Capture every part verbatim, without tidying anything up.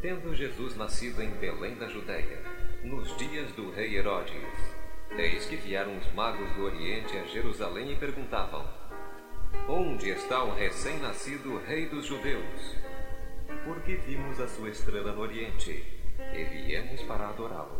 Tendo Jesus nascido em Belém da Judéia, nos dias do rei Herodes, eis que vieram os magos do Oriente a Jerusalém e perguntavam: Onde está o recém-nascido rei dos judeus? Porque vimos a sua estrela no Oriente, e viemos para adorá-lo.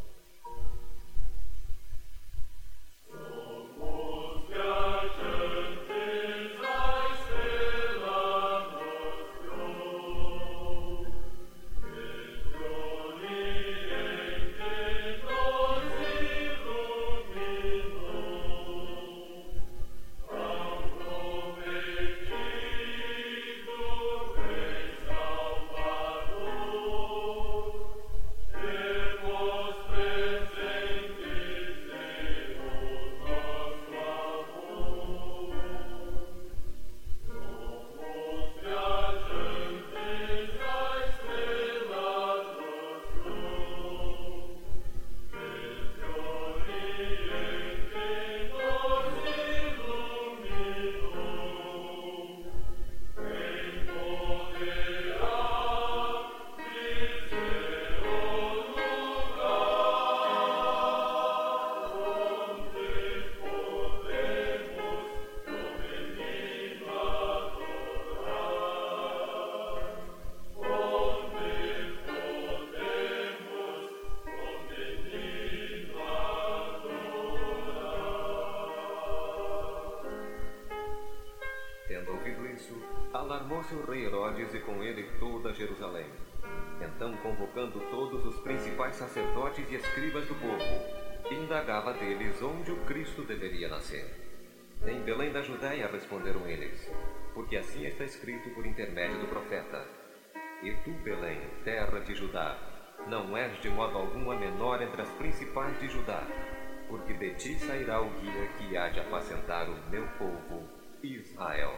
Alarmou-se o rei Herodes e com ele toda Jerusalém. Então, convocando todos os principais sacerdotes e escribas do povo, indagava deles onde o Cristo deveria nascer. Em Belém da Judéia, responderam eles, porque assim está escrito por intermédio do profeta: E tu, Belém, terra de Judá, não és de modo algum a menor entre as principais de Judá, porque de ti sairá o guia que há de apacentar o meu povo, Israel.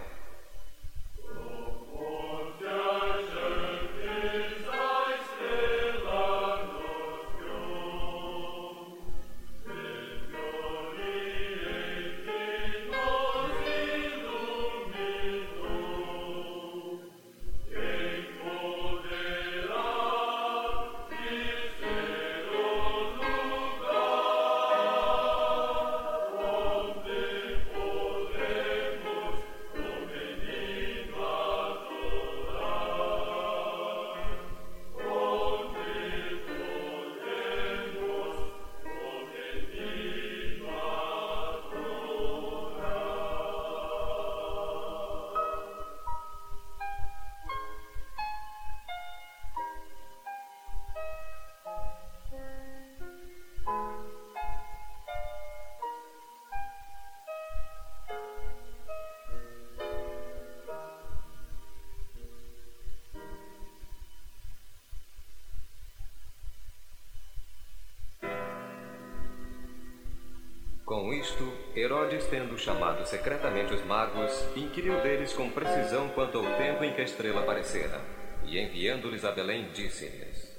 Com isto, Herodes, tendo chamado secretamente os magos, inquiriu deles com precisão quanto ao tempo em que a estrela aparecera, e enviando-lhes a Belém, disse-lhes: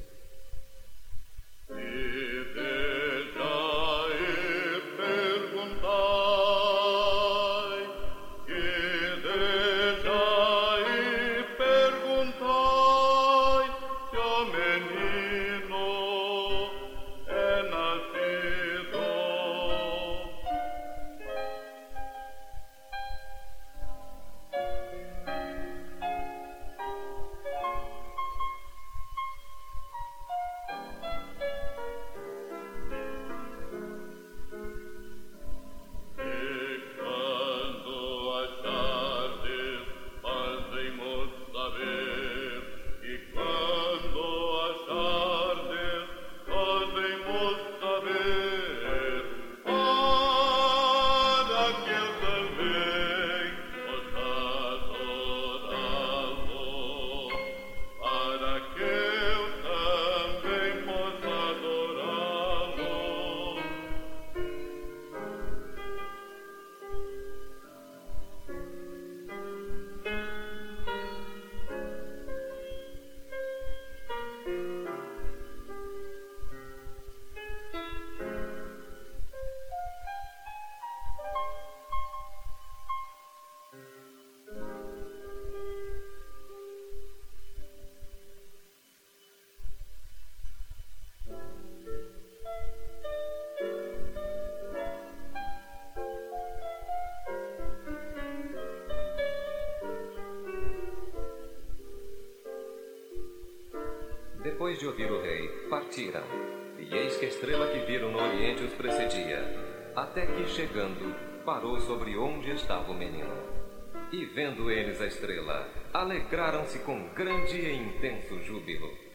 depois de ouvir o rei, partiram. E eis que a estrela que viram no oriente os precedia, até que, chegando, parou sobre onde estava o menino. E vendo eles a estrela, alegraram-se com grande e intenso júbilo.